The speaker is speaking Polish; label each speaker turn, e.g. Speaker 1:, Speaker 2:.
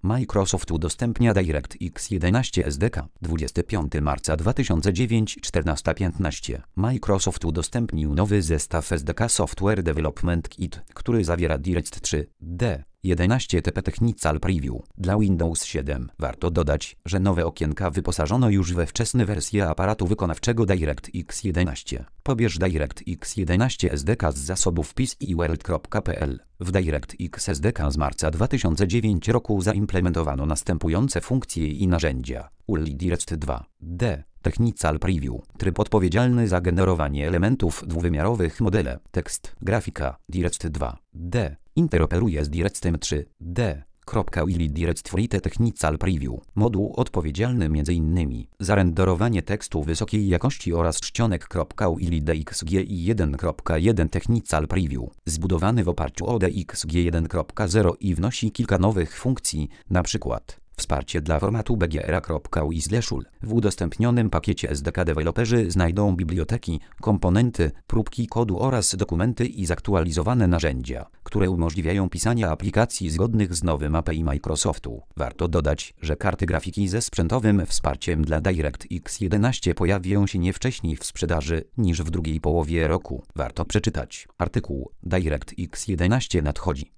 Speaker 1: Microsoft udostępnia DirectX 11 SDK. 25 marca 2009 14:15. Microsoft udostępnił nowy zestaw SDK Software Development Kit, który zawiera Direct 3D 11 TP Technical Preview dla Windows 7. Warto dodać, że nowe okienka wyposażono już we wczesne wersje aparatu wykonawczego DirectX 11. Pobierz DirectX 11 SDK z zasobów PCWorld.pl. W DirectX SDK z marca 2009 roku zaimplementowano następujące funkcje i narzędzia. ULI Direct 2D Technical Preview. Tryb odpowiedzialny za generowanie elementów dwuwymiarowych modele. Tekst. Grafika. Direct 2D. Interoperuje z Directem 3D. ULI Direct Free Technical Preview. Moduł odpowiedzialny m.in. za renderowanie tekstu wysokiej jakości oraz czcionek. ULI DXG 1.1 Technical Preview. Zbudowany w oparciu o DXG 1.0 i wnosi kilka nowych funkcji, np. wsparcie dla formatu BGR.UI/UL. W udostępnionym pakiecie SDK deweloperzy znajdą biblioteki, komponenty, próbki kodu oraz dokumenty i zaktualizowane narzędzia, które umożliwiają pisanie aplikacji zgodnych z nowym API Microsoftu. Warto dodać, że karty grafiki ze sprzętowym wsparciem dla DirectX 11 pojawią się nie wcześniej w sprzedaży niż w drugiej połowie roku. Warto przeczytać artykuł DirectX 11 nadchodzi.